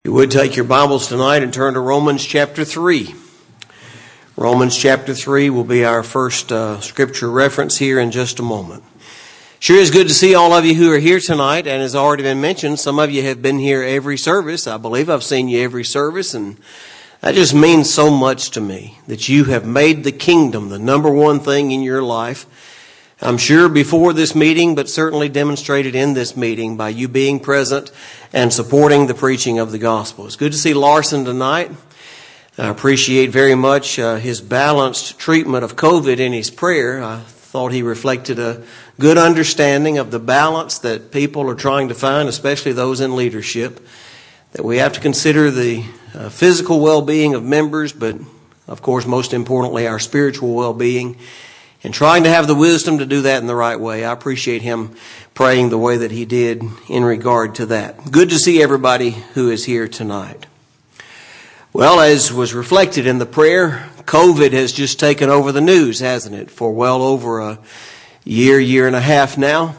You would take your Bibles tonight and turn to Romans chapter 3. Romans chapter 3 will be our first scripture reference here in just a moment. Sure is good to see all of you who are here tonight, and as already been mentioned, some of you have been here every service. I believe I've seen you every service, and that just means so much to me that you have made the kingdom the number one thing in your life. I'm sure before this meeting, but certainly demonstrated in this meeting by you being present and supporting the preaching of the gospel. It's good to see Larson tonight. I appreciate very much his balanced treatment of COVID in his prayer. I thought he reflected a good understanding of the balance that people are trying to find, especially those in leadership, that we have to consider the physical well-being of members, but of course, most importantly, our spiritual well-being, and trying to have the wisdom to do that in the right way. I appreciate him praying the way that he did in regard to that. Good to see everybody who is here tonight. Well, as was reflected in the prayer, COVID has just taken over the news, hasn't it, for well over a year and a half now.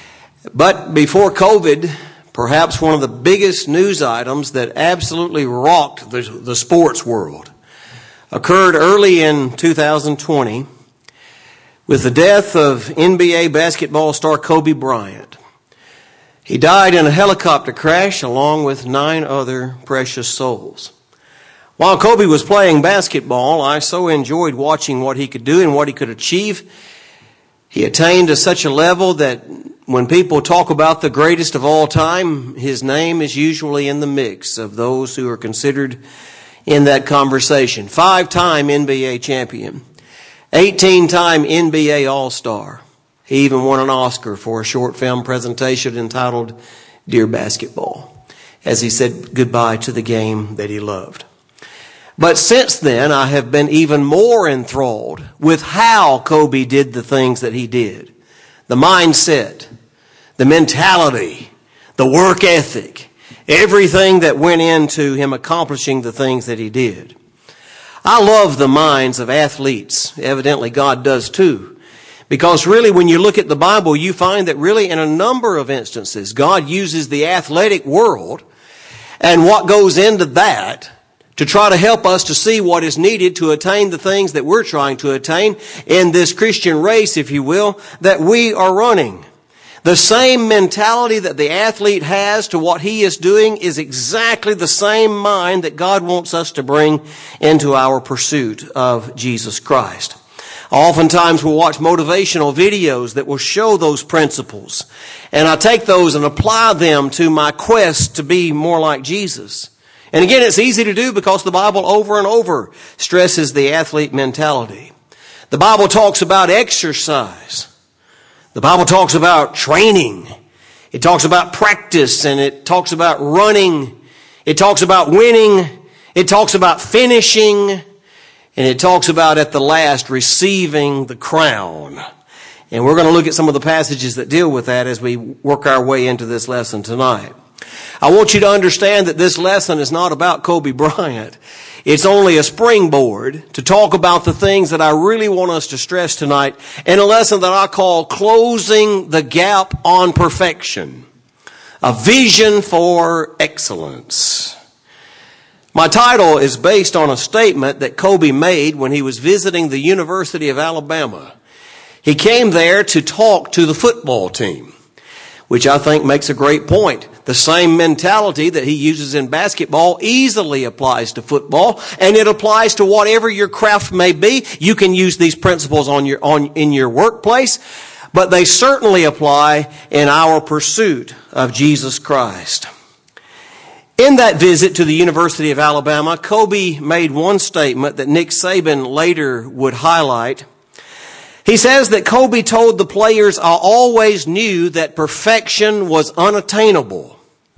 But before COVID, perhaps one of the biggest news items that absolutely rocked the sports world occurred early in 2020 with the death of NBA basketball star Kobe Bryant. He died in a helicopter crash along with 9 other precious souls. While Kobe was playing basketball, I so enjoyed watching what he could do and what he could achieve. He attained to such a level that when people talk about the greatest of all time, his name is usually in the mix of those who are considered in that conversation. 5-time NBA champion. 18-time NBA All-Star. He even won an Oscar for a short film presentation entitled Dear Basketball, as he said goodbye to the game that he loved. But since then, I have been even more enthralled with how Kobe did the things that he did. The mindset, the mentality, the work ethic, everything that went into him accomplishing the things that he did. I love the minds of athletes. Evidently, God does too. Because really, when you look at the Bible, you find that really in a number of instances, God uses the athletic world and what goes into that to try to help us to see what is needed to attain the things that we're trying to attain in this Christian race, if you will, that we are running. The same mentality that the athlete has to what he is doing is exactly the same mind that God wants us to bring into our pursuit of Jesus Christ. Oftentimes we'll watch motivational videos that will show those principles, and I take those and apply them to my quest to be more like Jesus. And again, it's easy to do because the Bible over and over stresses the athlete mentality. The Bible talks about exercise. The Bible talks about training. It talks about practice, and it talks about running. It talks about winning. It talks about finishing. And it talks about at the last receiving the crown. And we're going to look at some of the passages that deal with that as we work our way into this lesson tonight. I want you to understand that this lesson is not about Kobe Bryant. It's only a springboard to talk about the things that I really want us to stress tonight in a lesson that I call Closing the Gap on Perfection. A Vision for Excellence. My title is based on a statement that Kobe made when he was visiting the University of Alabama. He came there to talk to the football team, which I think makes a great point. The same mentality that he uses in basketball easily applies to football, and it applies to whatever your craft may be. You can use these principles in your workplace, but they certainly apply in our pursuit of Jesus Christ. In that visit to the University of Alabama, Kobe made one statement that Nick Saban later would highlight. He says that Kobe told the players, "I always knew that perfection was unattainable.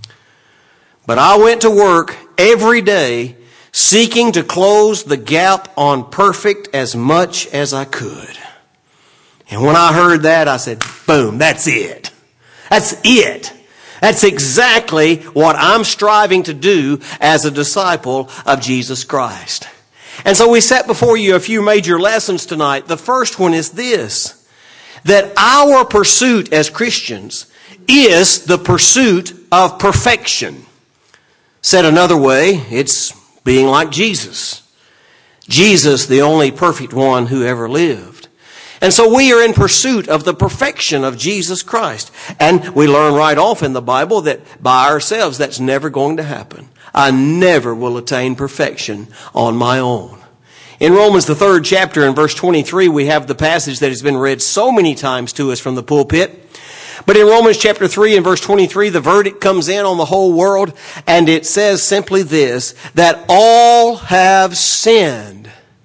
But I went to work every day seeking to close the gap on perfect as much as I could." And when I heard that, I said, boom, that's it. That's it. That's exactly what I'm striving to do as a disciple of Jesus Christ. And so we set before you a few major lessons tonight. The first one is this, that our pursuit as Christians is the pursuit of perfection. Said another way, it's being like Jesus. Jesus, the only perfect one who ever lived. And so we are in pursuit of the perfection of Jesus Christ. And we learn right off in the Bible that by ourselves, that's never going to happen. I never will attain perfection on my own. In Romans, the 3rd chapter, in verse 23, we have the passage that has been read so many times to us from the pulpit. But in Romans chapter 3 and verse 23, the verdict comes in on the whole world, and it says simply this, that all have sinned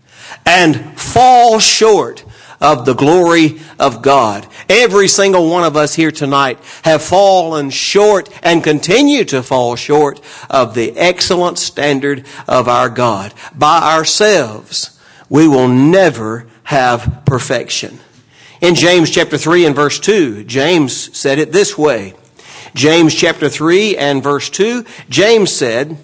and fall short of the glory of God. Every single one of us here tonight have fallen short and continue to fall short of the excellent standard of our God. By ourselves, we will never have perfection. In James chapter 3 and verse 2, James said it this way. James chapter 3 and verse 2, James said,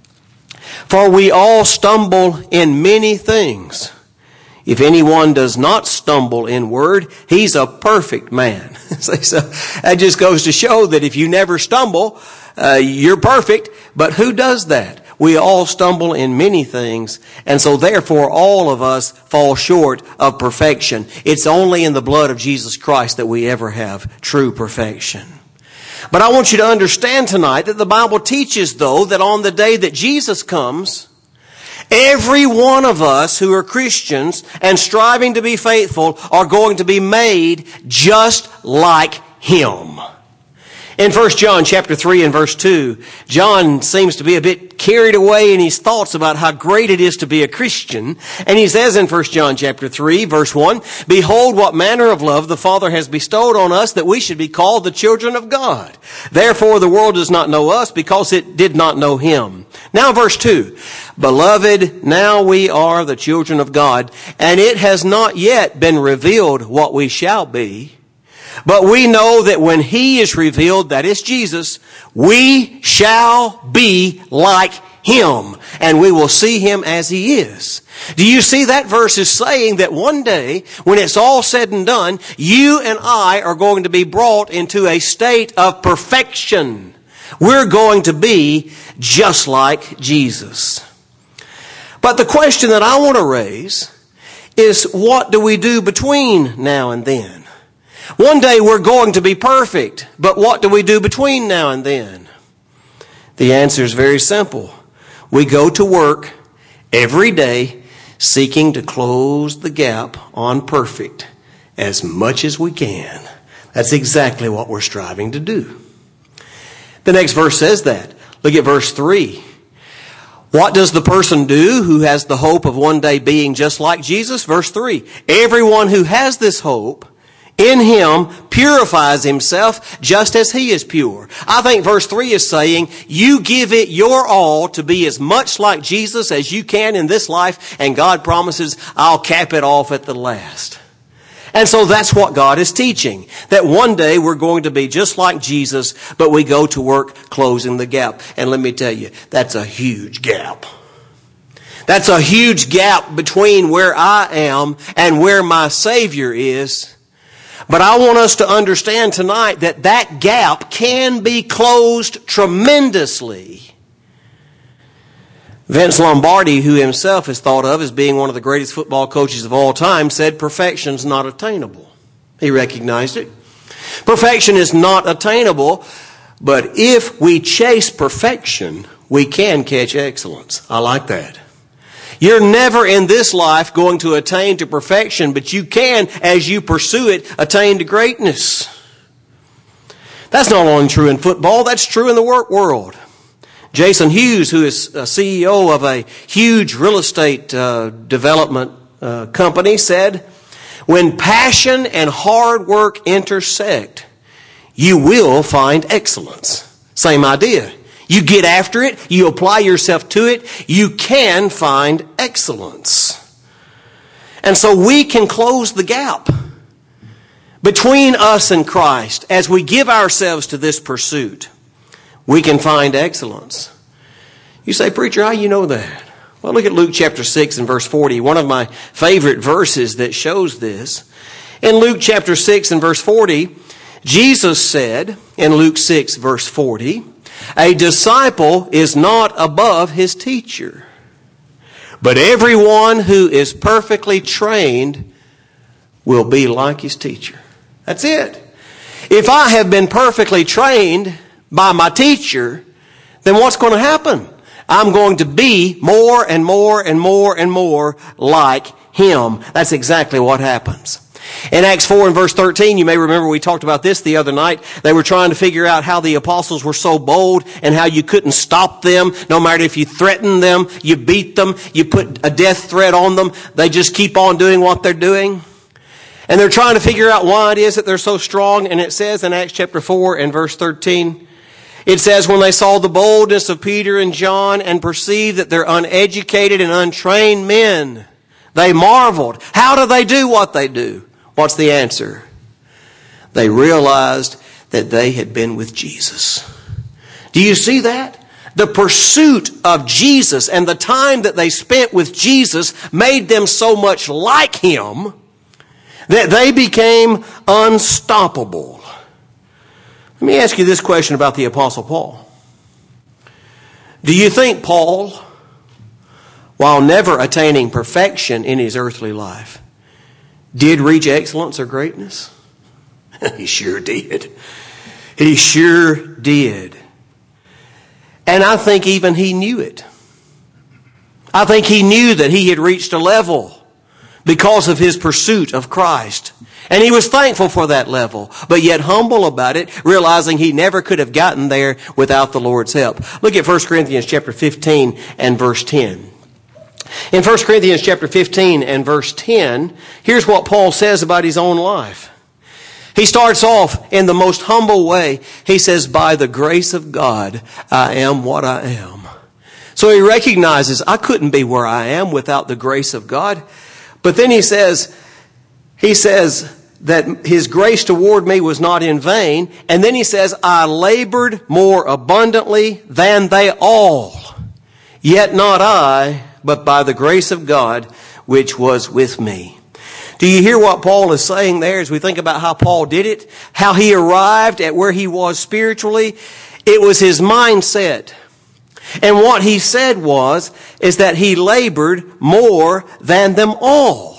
"For we all stumble in many things. If anyone does not stumble in word, he's a perfect man." So that just goes to show that if you never stumble, you're perfect. But who does that? We all stumble in many things, and so therefore all of us fall short of perfection. It's only in the blood of Jesus Christ that we ever have true perfection. But I want you to understand tonight that the Bible teaches, though, that on the day that Jesus comes, every one of us who are Christians and striving to be faithful are going to be made just like Him. In 1 John chapter 3 and verse 2, John seems to be a bit carried away in his thoughts about how great it is to be a Christian. And he says in 1 John chapter 3 verse 1, "Behold what manner of love the Father has bestowed on us, that we should be called the children of God. Therefore the world does not know us, because it did not know Him." Now verse 2, "Beloved, now we are the children of God, and it has not yet been revealed what we shall be. But we know that when He is revealed," that is Jesus, "we shall be like Him, and we will see Him as He is." Do you see that verse is saying that one day, when it's all said and done, you and I are going to be brought into a state of perfection. We're going to be just like Jesus. But the question that I want to raise is, what do we do between now and then? One day we're going to be perfect, but what do we do between now and then? The answer is very simple. We go to work every day seeking to close the gap on perfect as much as we can. That's exactly what we're striving to do. The next verse says that. Look at verse 3. What does the person do who has the hope of one day being just like Jesus? Verse 3. "Everyone who has this hope in Him purifies himself just as He is pure." I think verse 3 is saying, you give it your all to be as much like Jesus as you can in this life, and God promises, I'll cap it off at the last. And so that's what God is teaching, that one day we're going to be just like Jesus, but we go to work closing the gap. And let me tell you, that's a huge gap. That's a huge gap between where I am and where my Savior is. But I want us to understand tonight that that gap can be closed tremendously. Vince Lombardi, who himself is thought of as being one of the greatest football coaches of all time, said perfection's not attainable. He recognized it. Perfection is not attainable, but if we chase perfection, we can catch excellence. I like that. You're never in this life going to attain to perfection, but you can, as you pursue it, attain to greatness. That's not only true in football, that's true in the work world. Jason Hughes, who is a CEO of a huge real estate development company, said, "When passion and hard work intersect, you will find excellence." Same idea. You get after it, you apply yourself to it, you can find excellence. And so we can close the gap between us and Christ as we give ourselves to this pursuit. We can find excellence. You say, "Preacher, how you know that?" Well, look at Luke chapter 6 and verse 40, one of my favorite verses that shows this. In Luke chapter 6 and verse 40, Jesus said, in Luke 6 verse 40, A disciple is not above his teacher, but everyone who is perfectly trained will be like his teacher. That's it. If I have been perfectly trained by my teacher, then what's going to happen? I'm going to be more and more and more and more like him. That's exactly what happens. In Acts 4 and verse 13, you may remember we talked about this the other night. They were trying to figure out how the apostles were so bold and how you couldn't stop them. No matter if you threatened them, you beat them, you put a death threat on them, they just keep on doing what they're doing. And they're trying to figure out why it is that they're so strong. And it says in Acts chapter 4 and verse 13, it says, when they saw the boldness of Peter and John and perceived that they're uneducated and untrained men, they marveled. How do they do what they do? What's the answer? They realized that they had been with Jesus. Do you see that? The pursuit of Jesus and the time that they spent with Jesus made them so much like him that they became unstoppable. Let me ask you this question about the Apostle Paul. Do you think Paul, while never attaining perfection in his earthly life, did reach excellence or greatness? He sure did. He sure did. And I think even he knew it. I think he knew that he had reached a level because of his pursuit of Christ. And he was thankful for that level, but yet humble about it, realizing he never could have gotten there without the Lord's help. Look at 1 Corinthians chapter 15 and verse 10. In 1 Corinthians chapter 15 and verse 10, here's what Paul says about his own life. He starts off in the most humble way. He says, by the grace of God, I am what I am. So he recognizes, I couldn't be where I am without the grace of God. But then he says that his grace toward me was not in vain. And then he says, I labored more abundantly than they all. Yet not I, but by the grace of God, which was with me. Do you hear what Paul is saying there as we think about how Paul did it? How he arrived at where he was spiritually? It was his mindset. And what he said is that he labored more than them all.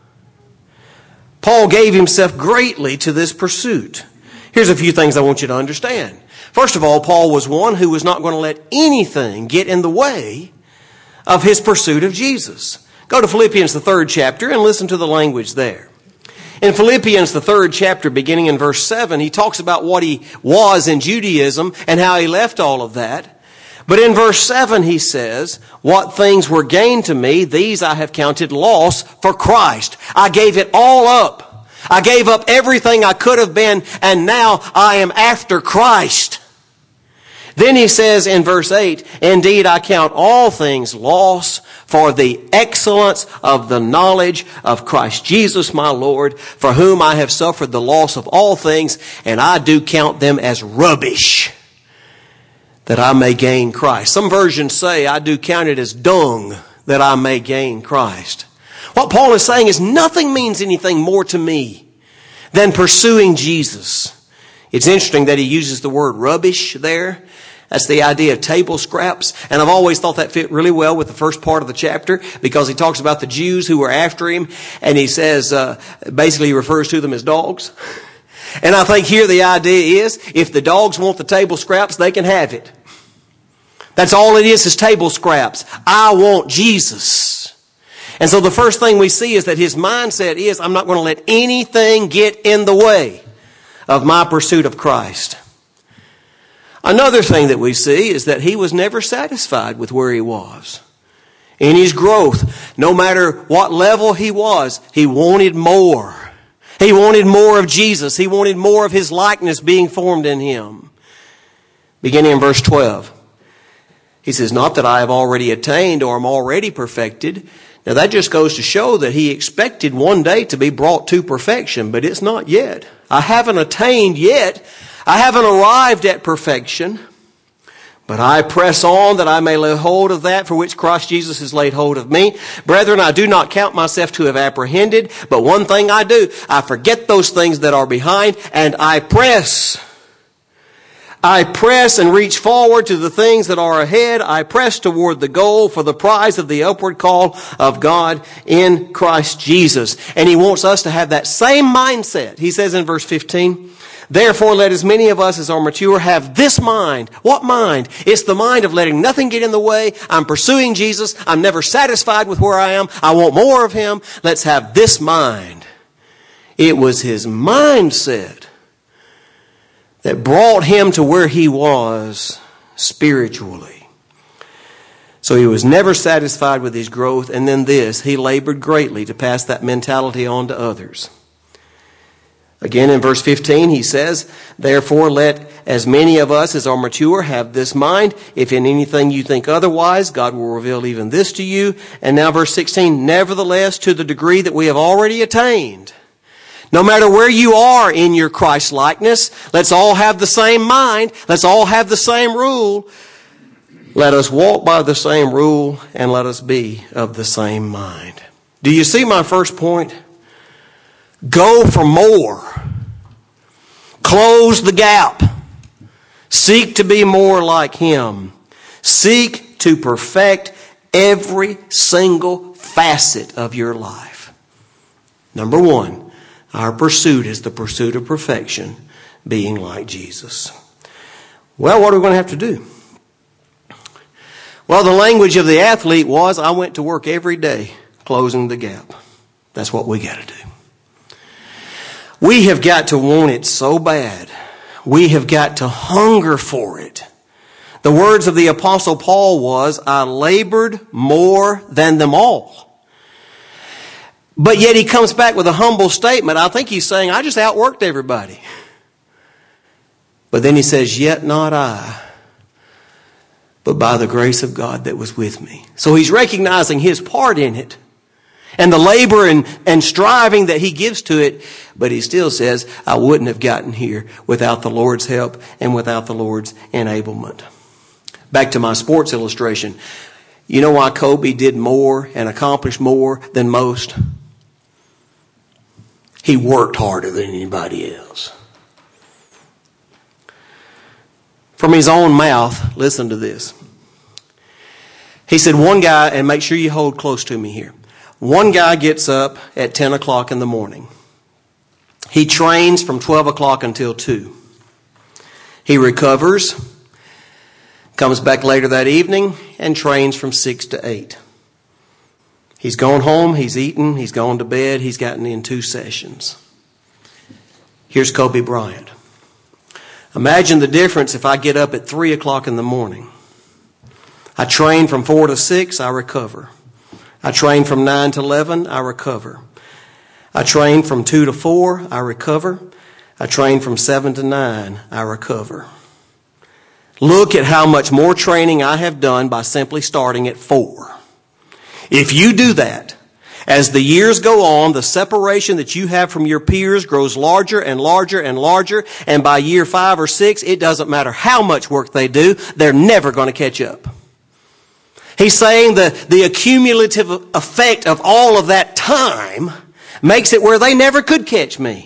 Paul gave himself greatly to this pursuit. Here's a few things I want you to understand. First of all, Paul was one who was not going to let anything get in the way of his pursuit of Jesus. Go to Philippians, the 3rd chapter, and listen to the language there. In Philippians, the 3rd chapter, beginning in verse 7, he talks about what he was in Judaism and how he left all of that. But in verse 7, he says, what things were gained to me, these I have counted loss for Christ. I gave it all up. I gave up everything I could have been, and now I am after Christ. Then he says in verse 8, indeed I count all things loss for the excellence of the knowledge of Christ Jesus my Lord, for whom I have suffered the loss of all things, and I do count them as rubbish, that I may gain Christ. Some versions say, I do count it as dung, that I may gain Christ. What Paul is saying is nothing means anything more to me than pursuing Jesus. It's interesting that he uses the word rubbish there. That's the idea of table scraps. And I've always thought that fit really well with the first part of the chapter, because he talks about the Jews who were after him. And he says, basically he refers to them as dogs. And I think here the idea is, if the dogs want the table scraps, they can have it. That's all it is table scraps. I want Jesus. And so the first thing we see is that his mindset is, I'm not going to let anything get in the way of my pursuit of Christ. Another thing that we see is that he was never satisfied with where he was. In his growth, no matter what level he was, he wanted more. He wanted more of Jesus. He wanted more of his likeness being formed in him. Beginning in verse 12. He says, not that I have already attained or am already perfected. Now that just goes to show that he expected one day to be brought to perfection, but it's not yet. I haven't attained yet. I haven't arrived at perfection, but I press on that I may lay hold of that for which Christ Jesus has laid hold of me. Brethren, I do not count myself to have apprehended, but one thing I do, I forget those things that are behind, and I press. I press and reach forward to the things that are ahead. I press toward the goal for the prize of the upward call of God in Christ Jesus. And He wants us to have that same mindset. He says in verse 15, therefore, let as many of us as are mature have this mind. What mind? It's the mind of letting nothing get in the way. I'm pursuing Jesus. I'm never satisfied with where I am. I want more of Him. Let's have this mind. It was his mindset that brought him to where he was spiritually. So he was never satisfied with his growth. And then this, he labored greatly to pass that mentality on to others. Again, in verse 15, he says, therefore, let as many of us as are mature have this mind. If in anything you think otherwise, God will reveal even this to you. And now verse 16, nevertheless, to the degree that we have already attained. No matter where you are in your Christ likeness, let's all have the same mind. Let's all have the same rule. Let us walk by the same rule and let us be of the same mind. Do you see my first point? Go for more. Close the gap. Seek to be more like Him. Seek to perfect every single facet of your life. Number one, our pursuit is the pursuit of perfection, being like Jesus. Well, what are we going to have to do? Well, the language of the athlete was, I went to work every day closing the gap. That's what we got to do. We have got to want it so bad. We have got to hunger for it. The words of the Apostle Paul was, I labored more than them all. But yet he comes back with a humble statement. I think he's saying, I just outworked everybody. But then he says, yet not I, but by the grace of God that was with me. So he's recognizing his part in it and the labor and striving that he gives to it. But he still says, I wouldn't have gotten here without the Lord's help and without the Lord's enablement. Back to my sports illustration. You know why Kobe did more and accomplished more than most? He worked harder than anybody else. From his own mouth, listen to this. He said one guy, and make sure you hold close to me here. One guy gets up at 10 o'clock in the morning. He trains from 12 o'clock until 2. He recovers, comes back later that evening, and trains from 6 to 8. He's gone home, he's eaten, he's gone to bed, he's gotten in 2 sessions. Here's Kobe Bryant. Imagine the difference if I get up at 3 o'clock in the morning. I train from 4 to 6, I recover. I train from 9 to 11, I recover. I train from 2 to 4, I recover. I train from 7 to 9, I recover. Look at how much more training I have done by simply starting at 4. If you do that, as the years go on, the separation that you have from your peers grows larger and larger and larger. And by year 5 or 6, it doesn't matter how much work they do, they're never going to catch up. He's saying the accumulative effect of all of that time makes it where they never could catch me.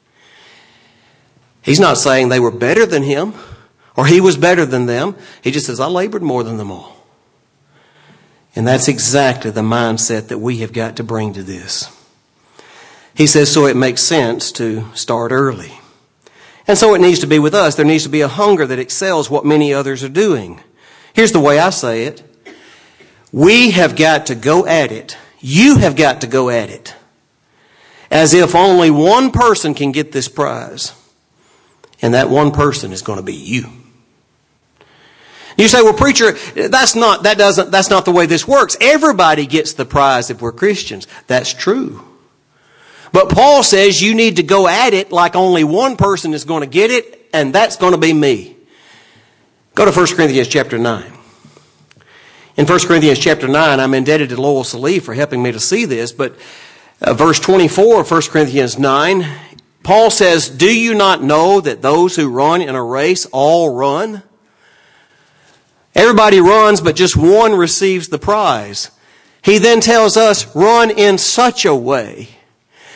He's not saying they were better than him or he was better than them. He just says, I labored more than them all. And that's exactly the mindset that we have got to bring to this. He says, so it makes sense to start early. And so it needs to be with us. There needs to be a hunger that excels what many others are doing. Here's the way I say it. We have got to go at it. You have got to go at it. As if only one person can get this prize. And that one person is going to be you. You say, well, preacher, that's not the way this works. Everybody gets the prize if we're Christians. That's true. But Paul says you need to go at it like only one person is going to get it, and that's going to be me. Go to 1 Corinthians chapter 9. In 1 Corinthians chapter 9, I'm indebted to Lowell Salih for helping me to see this, but verse 24 of 1 Corinthians 9, Paul says, do you not know that those who run in a race all run? Everybody runs, but just one receives the prize. He then tells us, run in such a way.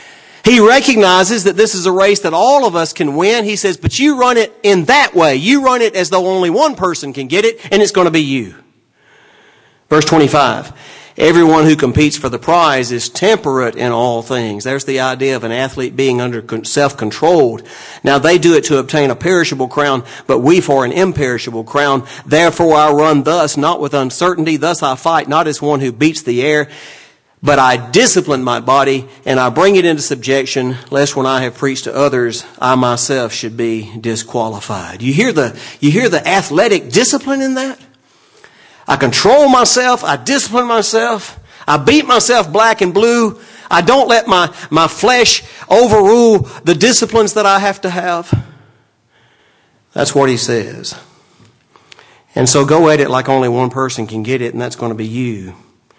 He recognizes that this is a race that all of us can win. He says, but you run it in that way. You run it as though only one person can get it, and it's going to be you. Verse 25. Everyone who competes for the prize is temperate in all things. There's the idea of an athlete being under self-controlled. Now they do it to obtain a perishable crown, but we for an imperishable crown. Therefore I run thus, not with uncertainty. Thus I fight, not as one who beats the air, but I discipline my body and I bring it into subjection, lest when I have preached to others, I myself should be disqualified. You hear the athletic discipline in that? I control myself. I discipline myself. I beat myself black and blue. I don't let my flesh overrule the disciplines that I have to have. That's what he says. And so go at it like only one person can get it, and that's going to be you.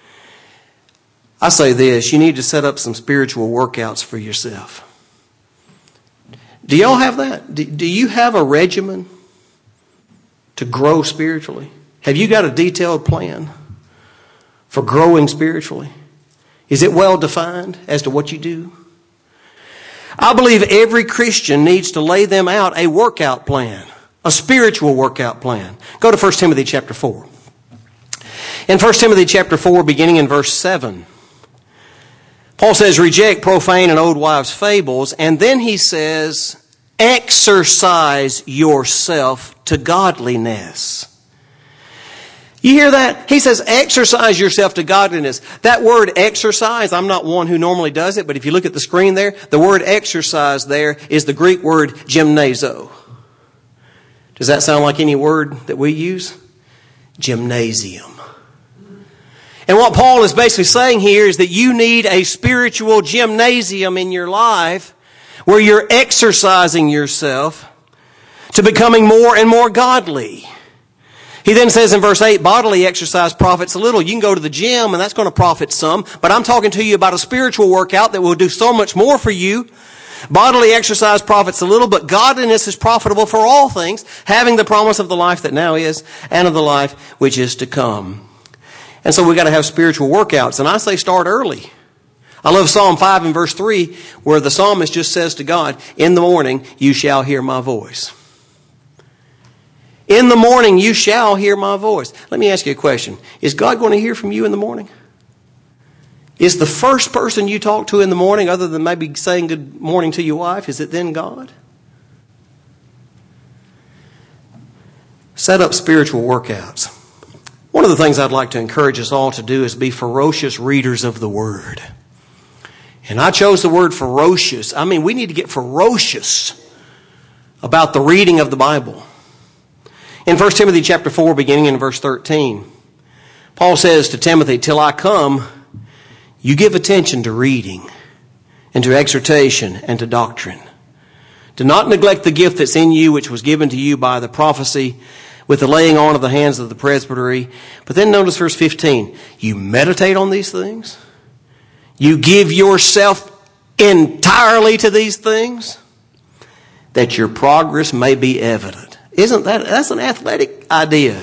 I say this, you need to set up some spiritual workouts for yourself. Do y'all have that? Do you have a regimen to grow spiritually? Have you got a detailed plan for growing spiritually? Is it well defined as to what you do? I believe every Christian needs to lay them out a workout plan, a spiritual workout plan. Go to 1 Timothy chapter 4. In 1 Timothy chapter 4, beginning in verse 7, Paul says, reject profane and old wives' fables, and then he says, exercise yourself to godliness. You hear that? He says, exercise yourself to godliness. That word exercise, I'm not one who normally does it, but if you look at the screen there, the word exercise there is the Greek word gymnazo. Does that sound like any word that we use? Gymnasium. And what Paul is basically saying here is that you need a spiritual gymnasium in your life where you're exercising yourself to becoming more and more godly. He then says in verse 8, bodily exercise profits a little. You can go to the gym and that's going to profit some, but I'm talking to you about a spiritual workout that will do so much more for you. Bodily exercise profits a little, but godliness is profitable for all things, having the promise of the life that now is and of the life which is to come. And so we've got to have spiritual workouts. And I say start early. I love Psalm 5 and verse 3 where the psalmist just says to God, in the morning you shall hear my voice. In the morning you shall hear my voice. Let me ask you a question. Is God going to hear from you in the morning? Is the first person you talk to in the morning, other than maybe saying good morning to your wife, is it then God? Set up spiritual workouts. One of the things I'd like to encourage us all to do is be ferocious readers of the Word. And I chose the word ferocious. I mean, we need to get ferocious about the reading of the Bible. In 1 Timothy chapter 4, beginning in verse 13, Paul says to Timothy, till I come, you give attention to reading and to exhortation and to doctrine. Do not neglect the gift that's in you, which was given to you by the prophecy with the laying on of the hands of the presbytery. But then notice verse 15. You meditate on these things. You give yourself entirely to these things, that your progress may be evident. That's an athletic idea.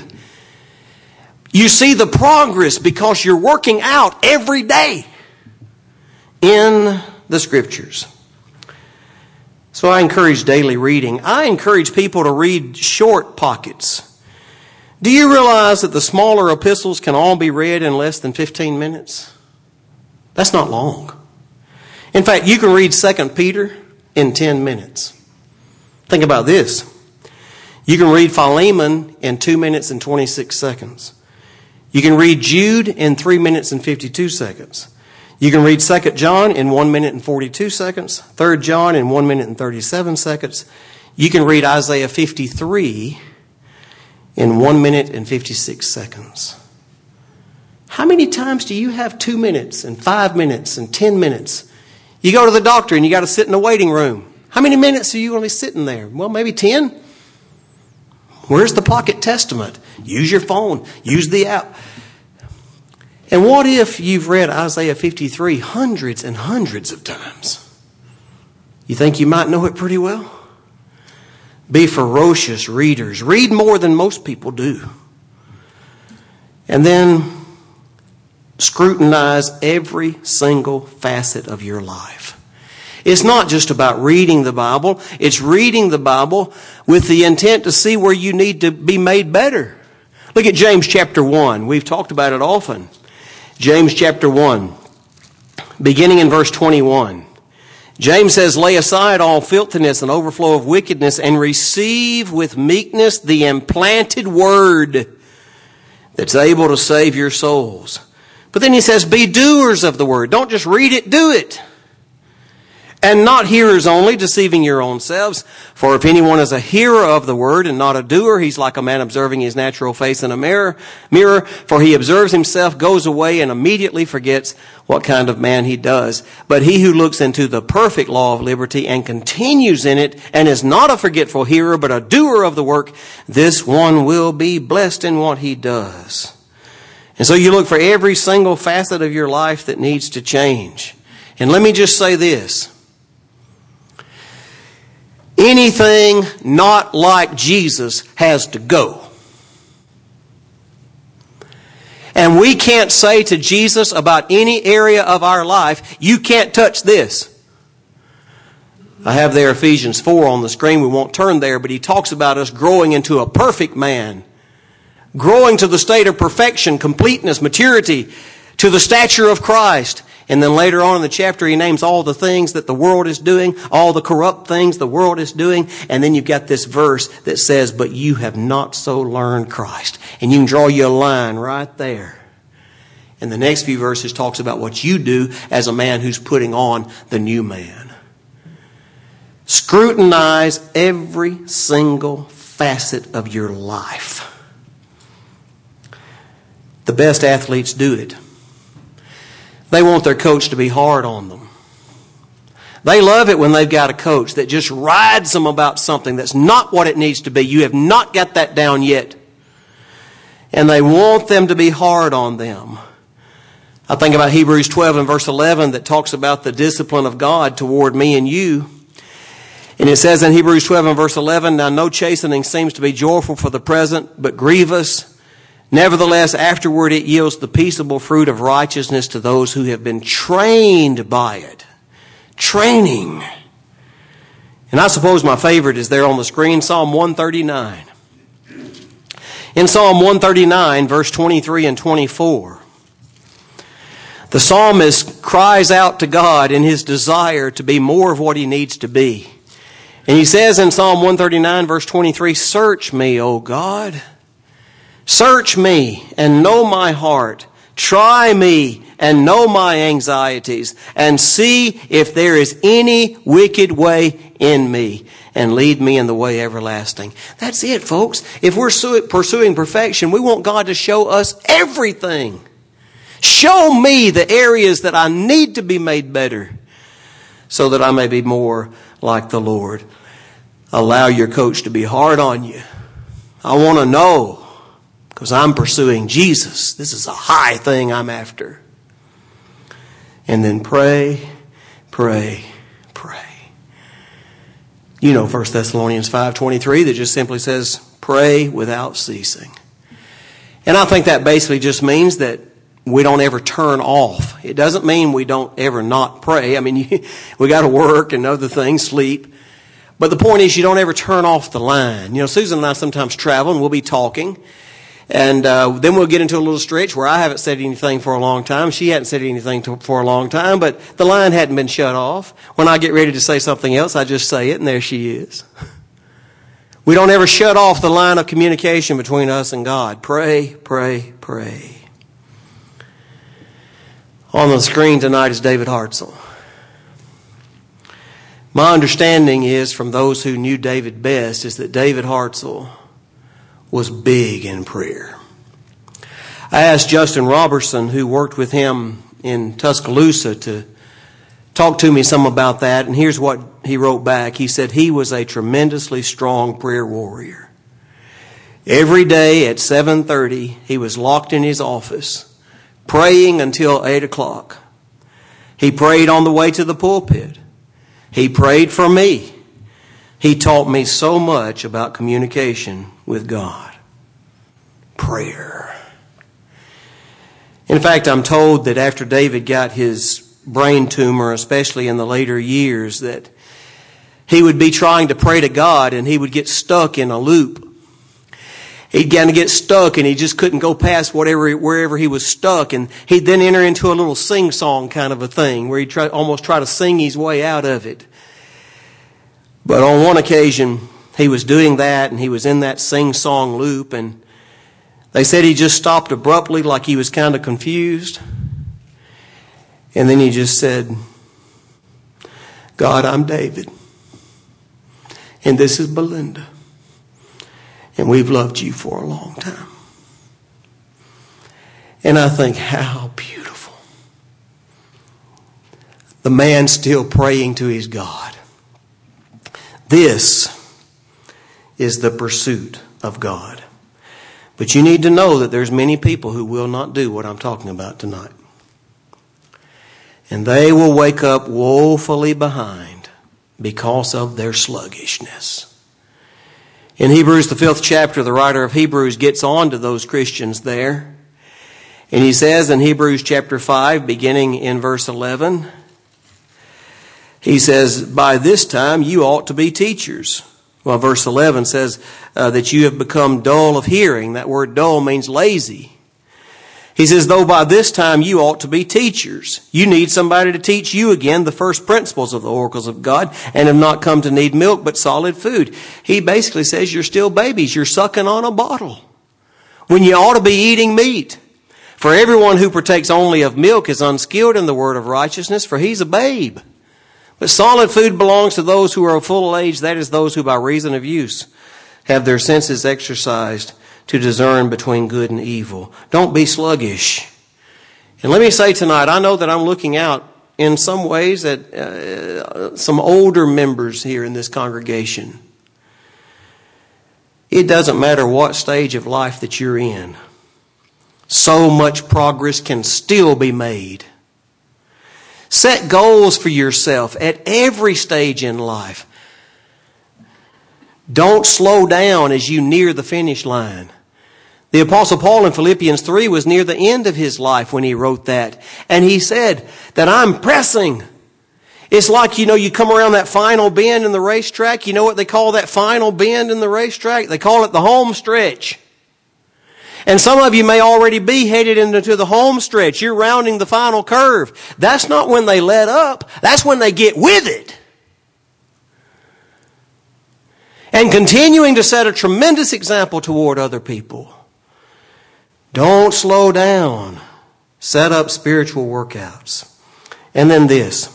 You see the progress because you're working out every day in the Scriptures. So I encourage daily reading. I encourage people to read short pockets. Do you realize that the smaller epistles can all be read in less than 15 minutes? That's not long. In fact, you can read 2 Peter in 10 minutes. Think about this. You can read Philemon in 2 minutes and 26 seconds. You can read Jude in 3 minutes and 52 seconds. You can read 2 John in 1 minute and 42 seconds. 3 John in 1 minute and 37 seconds. You can read Isaiah 53 in 1 minute and 56 seconds. How many times do you have 2 minutes and 5 minutes and 10 minutes? You go to the doctor and you got to sit in the waiting room. How many minutes are you going to be sitting there? Well, maybe 10. Where's the Pocket Testament? Use your phone. Use the app. And what if you've read Isaiah 53 hundreds and hundreds of times? You think you might know it pretty well? Be ferocious readers. Read more than most people do. And then scrutinize every single facet of your life. It's not just about reading the Bible. It's reading the Bible with the intent to see where you need to be made better. Look at James chapter 1. We've talked about it often. James chapter 1, beginning in verse 21. James says, lay aside all filthiness and overflow of wickedness and receive with meekness the implanted word that's able to save your souls. But then he says, be doers of the word. Don't just read it, do it. And not hearers only, deceiving your own selves. For if anyone is a hearer of the word and not a doer, he's like a man observing his natural face in a mirror. For he observes himself, goes away, and immediately forgets what kind of man he does. But he who looks into the perfect law of liberty and continues in it, and is not a forgetful hearer, but a doer of the work, this one will be blessed in what he does. And so you look for every single facet of your life that needs to change. And let me just say this. Anything not like Jesus has to go. And we can't say to Jesus about any area of our life, you can't touch this. I have there Ephesians 4 on the screen. We won't turn there, but he talks about us growing into a perfect man. Growing to the state of perfection, completeness, maturity, to the stature of Christ. And then later on in the chapter, he names all the things that the world is doing, all the corrupt things the world is doing. And then you've got this verse that says, but you have not so learned Christ. And you can draw you a line right there. And the next few verses talks about what you do as a man who's putting on the new man. Scrutinize every single facet of your life. The best athletes do it. They want their coach to be hard on them. They love it when they've got a coach that just rides them about something that's not what it needs to be. You have not got that down yet. And they want them to be hard on them. I think about Hebrews 12 and verse 11 that talks about the discipline of God toward me and you. And it says in Hebrews 12 and verse 11, now no chastening seems to be joyful for the present, but grievous. Nevertheless, afterward it yields the peaceable fruit of righteousness to those who have been trained by it. Training. And I suppose my favorite is there on the screen, Psalm 139. In Psalm 139, verse 23 and 24, the psalmist cries out to God in his desire to be more of what he needs to be. And he says in Psalm 139, verse 23, search me, O God. Search me and know my heart. Try me and know my anxieties. And see if there is any wicked way in me. And lead me in the way everlasting. That's it, folks. If we're pursuing perfection, we want God to show us everything. Show me the areas that I need to be made better, so that I may be more like the Lord. Allow your coach to be hard on you. I want to know. Because I'm pursuing Jesus. This is a high thing I'm after. And then pray, pray, pray. You know 1 Thessalonians 5:23 that just simply says, pray without ceasing. And I think that basically just means that we don't ever turn off. It doesn't mean we don't ever not pray. I mean, we got to work and other things, sleep. But the point is you don't ever turn off the line. You know, Susan and I sometimes travel and we'll be talking. And then we'll get into a little stretch where I haven't said anything for a long time. She hadn't said anything for a long time, but the line hadn't been shut off. When I get ready to say something else, I just say it, and there she is. We don't ever shut off the line of communication between us and God. Pray, pray, pray. On the screen tonight is David Hartzell. My understanding is, from those who knew David best, is that David Hartzell was big in prayer. I asked Justin Robertson, who worked with him in Tuscaloosa, to talk to me some about that, and here's what he wrote back. He said he was a tremendously strong prayer warrior. Every day at 7:30, he was locked in his office, praying until 8 o'clock. He prayed on the way to the pulpit. He prayed for me. He taught me so much about communication with God. Prayer. In fact, I'm told that after David got his brain tumor, especially in the later years, that he would be trying to pray to God and he would get stuck in a loop. He'd kind of get stuck and he just couldn't go past wherever he was stuck. And he'd then enter into a little sing-song kind of a thing where he'd almost try to sing his way out of it. But on one occasion, he was doing that and he was in that sing-song loop, and they said he just stopped abruptly like he was kind of confused. And then he just said, God, I'm David. And this is Belinda. And we've loved you for a long time. And I think, how beautiful. The man still praying to his God. This is the pursuit of God. But you need to know that there's many people who will not do what I'm talking about tonight. And they will wake up woefully behind because of their sluggishness. In Hebrews, the 5th chapter, the writer of Hebrews gets on to those Christians there. And he says in Hebrews chapter 5, beginning in verse 11, he says, by this time you ought to be teachers. Well, verse 11 says that you have become dull of hearing. That word dull means lazy. He says, though by this time you ought to be teachers. You need somebody to teach you again the first principles of the oracles of God, and have not come to need milk but solid food. He basically says you're still babies. You're sucking on a bottle when you ought to be eating meat. For everyone who partakes only of milk is unskilled in the word of righteousness, for he's a babe. But solid food belongs to those who are of full age, that is, those who by reason of use have their senses exercised to discern between good and evil. Don't be sluggish. And let me say tonight, I know that I'm looking out in some ways at some older members here in this congregation. It doesn't matter what stage of life that you're in. So much progress can still be made. Set goals for yourself at every stage in life. Don't slow down as you near the finish line. The Apostle Paul in Philippians 3 was near the end of his life when he wrote that. And he said that I'm pressing. It's like, you come around that final bend in the racetrack. You know what they call that final bend in the racetrack? They call it the home stretch. And some of you may already be headed into the home stretch. You're rounding the final curve. That's not when they let up. That's when they get with it. And continuing to set a tremendous example toward other people. Don't slow down. Set up spiritual workouts. And then this.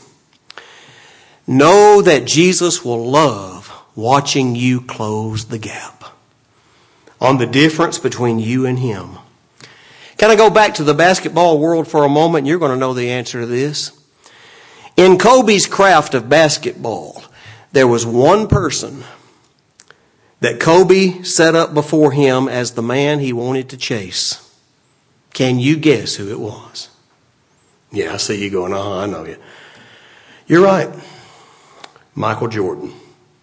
Know that Jesus will love watching you close the gap on the difference between you and him. Can I go back to the basketball world for a moment? You're going to know the answer to this. In Kobe's craft of basketball, there was one person that Kobe set up before him as the man he wanted to chase. Can you guess who it was? Yeah, I see you going, I know you. You're right. Michael Jordan.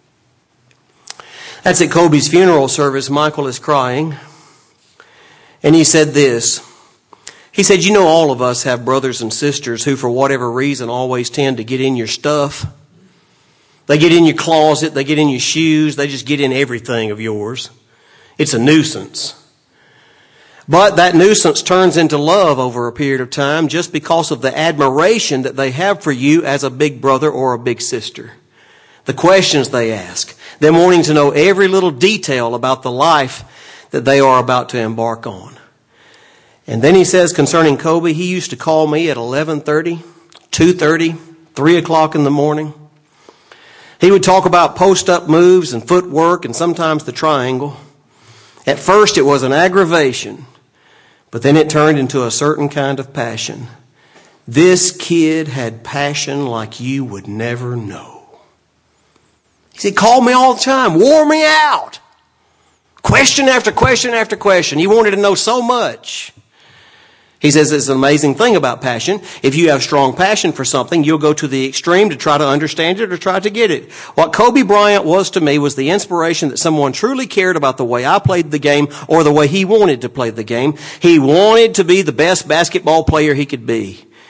That's at Kobe's funeral service. Michael is crying. And he said this. He said, all of us have brothers and sisters who, for whatever reason, always tend to get in your stuff. They get in your closet. They get in your shoes. They just get in everything of yours. It's a nuisance. But that nuisance turns into love over a period of time just because of the admiration that they have for you as a big brother or a big sister. The questions they ask. Them wanting to know every little detail about the life that they are about to embark on. And then he says concerning Kobe, he used to call me at 11:30, 2:30, 3 o'clock in the morning. He would talk about post-up moves and footwork and sometimes the triangle. At first it was an aggravation, but then it turned into a certain kind of passion. This kid had passion like you would never know. He said, call me all the time, wore me out. Question after question after question. He wanted to know so much. He says it's an amazing thing about passion. If you have strong passion for something, you'll go to the extreme to try to understand it or try to get it. What Kobe Bryant was to me was the inspiration that someone truly cared about the way I played the game or the way he wanted to play the game. He wanted to be the best basketball player he could be.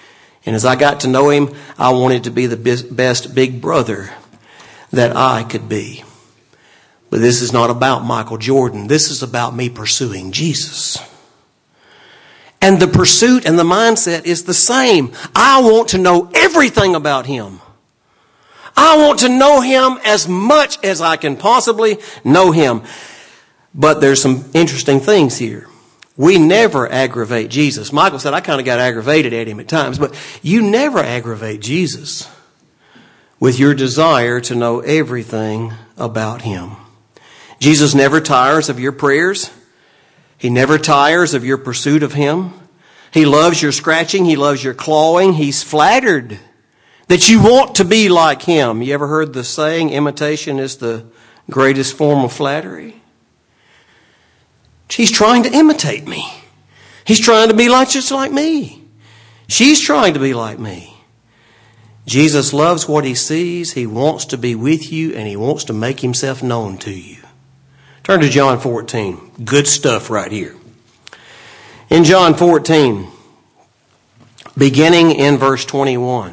And as I got to know him, I wanted to be the best big brother that I could be. But this is not about Michael Jordan. This is about me pursuing Jesus. And the pursuit and the mindset is the same. I want to know everything about him. I want to know him as much as I can possibly know him. But there's some interesting things here. We never aggravate Jesus. Michael said, I kind of got aggravated at him at times, but you never aggravate Jesus with your desire to know everything about him. Jesus never tires of your prayers. He never tires of your pursuit of him. He loves your scratching. He loves your clawing. He's flattered that you want to be like him. You ever heard the saying, imitation is the greatest form of flattery? He's trying to imitate me. He's trying to be just like me. She's trying to be like me. Jesus loves what he sees. He wants to be with you, and he wants to make himself known to you. Turn to John 14. Good stuff right here. In John 14, beginning in verse 21.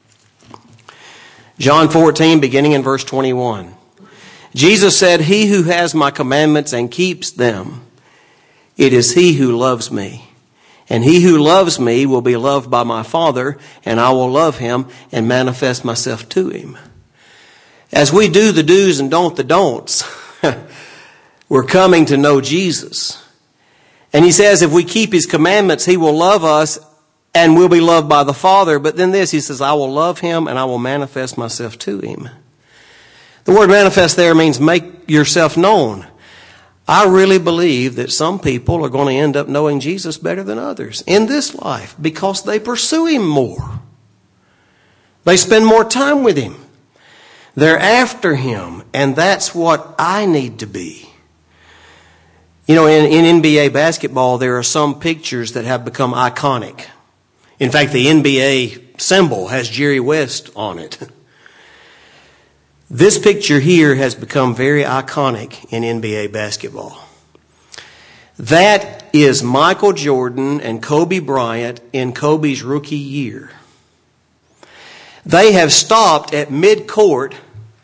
John 14, beginning in verse 21. Jesus said, he who has my commandments and keeps them, it is he who loves me. And he who loves me will be loved by my Father, and I will love him and manifest myself to him. As we do the do's and don't the don'ts, we're coming to know Jesus. And he says if we keep his commandments, he will love us and we'll be loved by the Father. But then he says, I will love him and I will manifest myself to him. The word manifest there means make yourself known. I really believe that some people are going to end up knowing Jesus better than others in this life because they pursue him more. They spend more time with him. They're after him, and that's what I need to be. You know, in NBA basketball, there are some pictures that have become iconic. In fact, the NBA symbol has Jerry West on it. This picture here has become very iconic in NBA basketball. That is Michael Jordan and Kobe Bryant in Kobe's rookie year. They have stopped at mid-court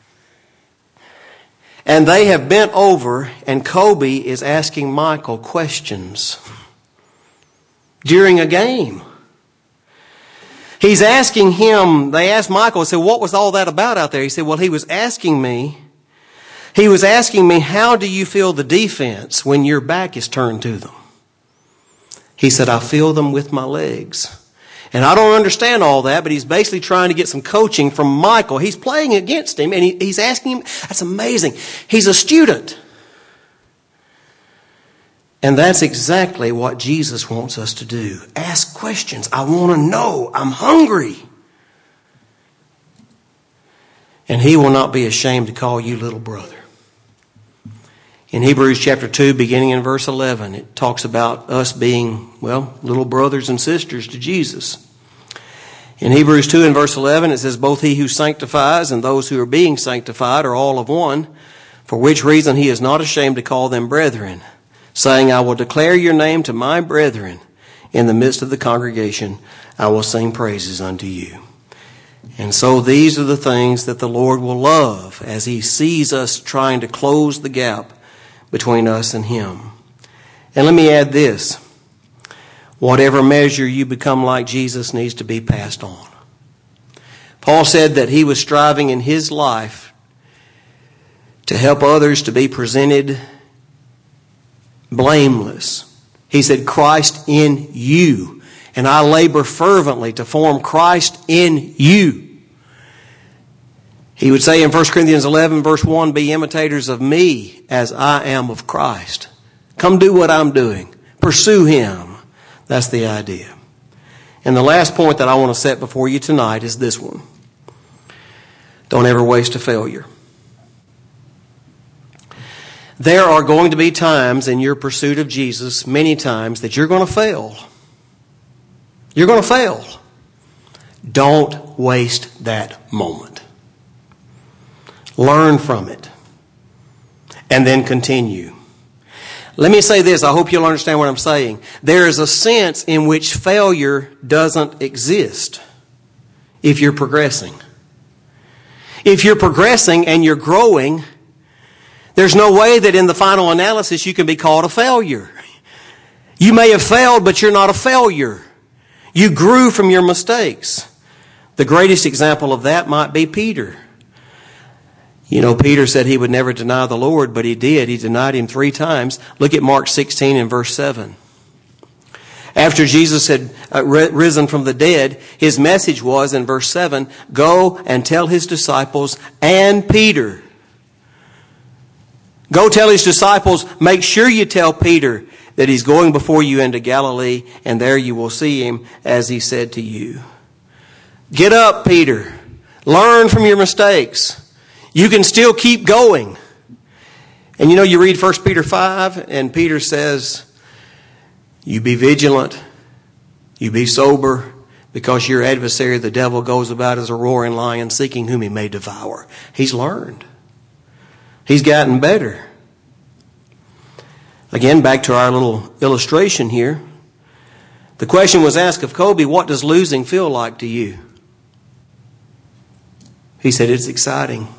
and they have bent over, and Kobe is asking Michael questions during a game. He's asking him, they asked Michael, said, what was all that about out there? He said, well, he was asking me, how do you feel the defense when your back is turned to them? He said, I feel them with my legs. And I don't understand all that, but he's basically trying to get some coaching from Michael. He's playing against him, and he's asking him, that's amazing. He's a student. And that's exactly what Jesus wants us to do. Ask questions. I want to know. I'm hungry. And he will not be ashamed to call you little brother. In Hebrews chapter 2, beginning in verse 11, it talks about us being, little brothers and sisters to Jesus. In Hebrews 2 and verse 11, it says, both he who sanctifies and those who are being sanctified are all of one, for which reason he is not ashamed to call them brethren, saying, I will declare your name to my brethren. In the midst of the congregation, I will sing praises unto you. And so these are the things that the Lord will love as he sees us trying to close the gap between us and him. And let me add this. Whatever measure you become like Jesus needs to be passed on. Paul said that he was striving in his life to help others to be presented blameless. He said, Christ in you. And I labor fervently to form Christ in you. He would say in 1 Corinthians 11 verse 1, be imitators of me as I am of Christ. Come do what I'm doing. Pursue him. That's the idea. And the last point that I want to set before you tonight is this one. Don't ever waste a failure. There are going to be times in your pursuit of Jesus, many times, that you're going to fail. You're going to fail. Don't waste that moment. Learn from it. And then continue. Let me say this. I hope you'll understand what I'm saying. There is a sense in which failure doesn't exist. if you're progressing. If you're progressing and you're growing, there's no way that in the final analysis you can be called a failure. You may have failed, but you're not a failure. You grew from your mistakes. The greatest example of that might be Peter. You know, Peter said he would never deny the Lord, but he did. He denied him 3 times. Look at Mark 16 and verse 7. After Jesus had risen from the dead, his message was, in verse 7, go and tell his disciples and Peter. Go tell his disciples, make sure you tell Peter that he's going before you into Galilee, and there you will see him as he said to you. Get up, Peter. Learn from your mistakes. You can still keep going. And you know, you read 1 Peter 5, and Peter says, you be vigilant, you be sober, because your adversary, the devil, goes about as a roaring lion, seeking whom he may devour. He's learned. He's gotten better. Again, back to our little illustration here. The question was asked of Kobe, what does losing feel like to you? He said, it's exciting.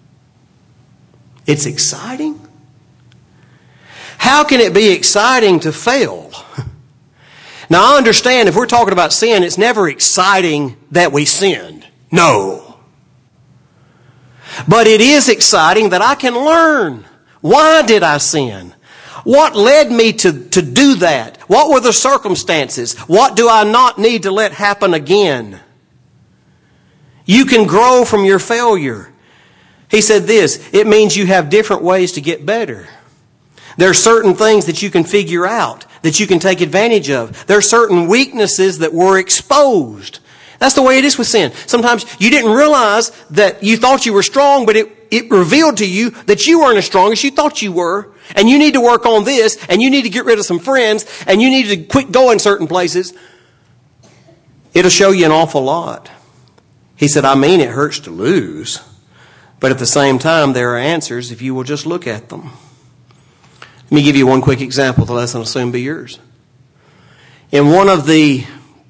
It's exciting? How can it be exciting to fail? Now, I understand if we're talking about sin, it's never exciting that we sinned. No. But it is exciting that I can learn. Why did I sin? What led me to do that? What were the circumstances? What do I not need to let happen again? You can grow from your failure. He said this, it means you have different ways to get better. There are certain things that you can figure out, that you can take advantage of. There are certain weaknesses that were exposed. That's the way it is with sin. Sometimes you didn't realize that you thought you were strong, but it revealed to you that you weren't as strong as you thought you were. And you need to work on this, and you need to get rid of some friends, and you need to quit going certain places. It'll show you an awful lot. He said, I mean, it hurts to lose. But at the same time, there are answers if you will just look at them. Let me give you one quick example. The lesson will soon be yours. In one of the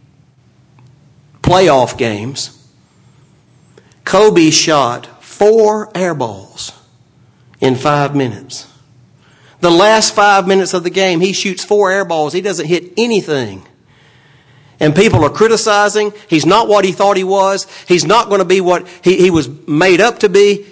playoff games, Kobe shot 4 air balls in 5 minutes. The last 5 minutes of the game, he shoots 4 air balls. He doesn't hit anything. And people are criticizing. He's not what he thought he was. He's not going to be what he was made up to be.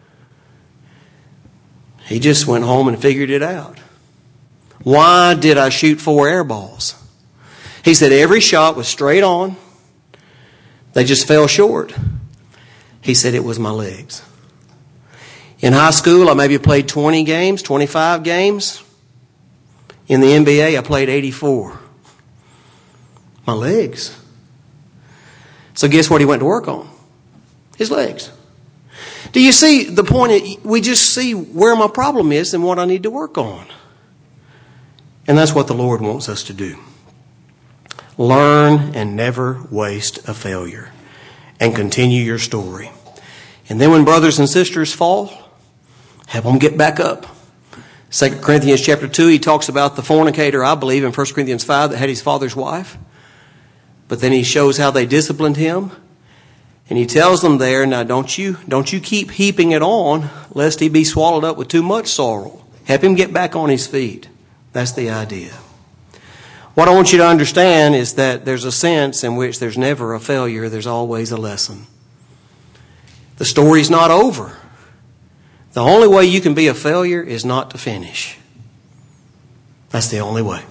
He just went home and figured it out. Why did I shoot 4 air balls? He said every shot was straight on. They just fell short. He said it was my legs. In high school, I maybe played 20 games, 25 games. In the NBA, I played 84. My legs. So guess what he went to work on? His legs. Do you see the point? We just see where my problem is and what I need to work on. And that's what the Lord wants us to do. Learn and never waste a failure. And continue your story. And then when brothers and sisters fall, have them get back up. 2 Corinthians chapter 2, he talks about the fornicator, I believe, in 1 Corinthians 5 that had his father's wife. But then he shows how they disciplined him. And he tells them there, now don't you keep heaping it on, lest he be swallowed up with too much sorrow. Help him get back on his feet. That's the idea. What I want you to understand is that there's a sense in which there's never a failure, there's always a lesson. The story's not over. The only way you can be a failure is not to finish. That's the only way.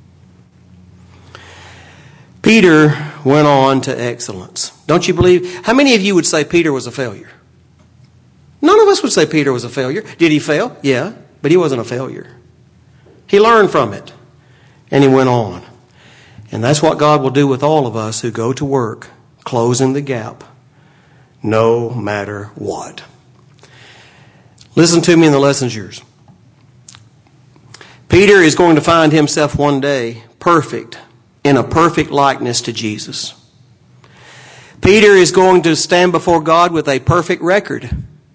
Peter went on to excellence. Don't you believe? How many of you would say Peter was a failure? None of us would say Peter was a failure. Did he fail? Yeah, but he wasn't a failure. He learned from it, and he went on. And that's what God will do with all of us who go to work, closing the gap, no matter what. Listen to me, and the lesson's yours. Peter is going to find himself one day perfect, in a perfect likeness to Jesus. Peter is going to stand before God with a perfect record.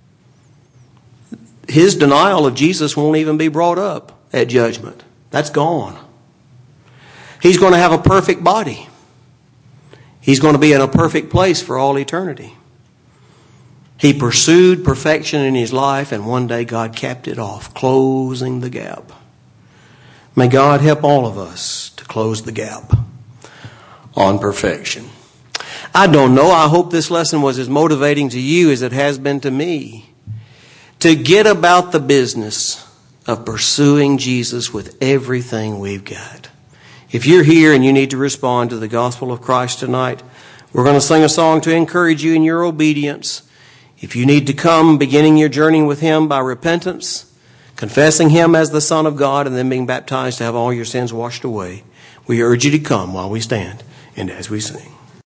His denial of Jesus won't even be brought up at judgment. That's gone. He's going to have a perfect body. He's going to be in a perfect place for all eternity. He pursued perfection in his life, and one day God capped it off, closing the gap. May God help all of us to close the gap on perfection. I don't know. I hope this lesson was as motivating to you as it has been to me to get about the business of pursuing Jesus with everything we've got. If you're here and you need to respond to the gospel of Christ tonight, we're going to sing a song to encourage you in your obedience. If you need to come, beginning your journey with Him by repentance, confessing Him as the Son of God, and then being baptized to have all your sins washed away, we urge you to come while we stand and as we sing.